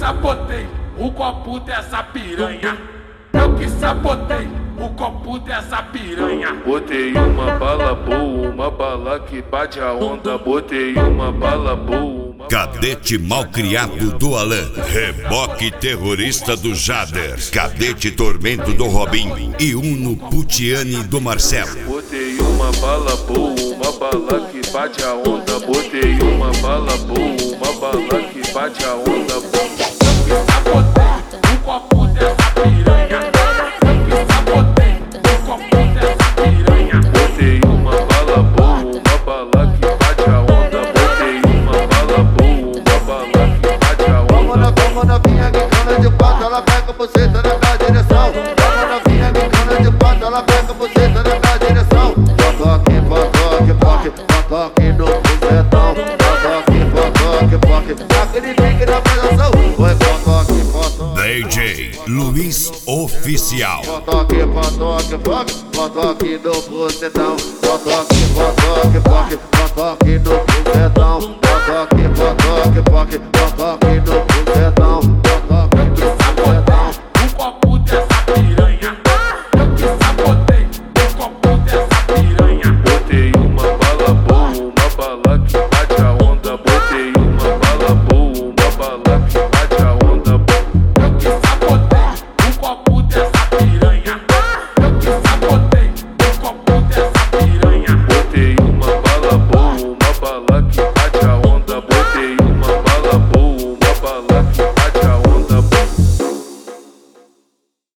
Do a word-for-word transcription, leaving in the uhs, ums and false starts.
sabotei o copo dessa piranha. Eu que sabotei o copo dessa piranha. Botei uma bala boa, uma bala que bate a onda. Botei uma bala boa, uma Cadete malcriado do Alan, reboque terrorista do Jader, cadete tormento do Robin e Uno Putiani do Marcelo. Botei uma bala boa, uma bala que bate a onda. Botei uma bala boa, uma bala que bate a onda. Eu que sabotei o copo dessa piranha. Eu que sabotei o copo dessa piranha. Botei uma bala boa, uma bala que bate a onda. Botei uma bala boa, uma bala que bate a onda. Vamos novinha que cana de pato, ela pega você tá na direção. Vamos novinha que cana de pato, ela pega você tá na direção. Toque, toque, toque, toque no bucetão. Toque, toque, toque, aquele pique na pedação. Foi toque, toque. D J Luiz Oficial. Toque, toque, toque, toque no bucetão. Toque, toque, toque, toque no bucetão. Toque, toque, toque.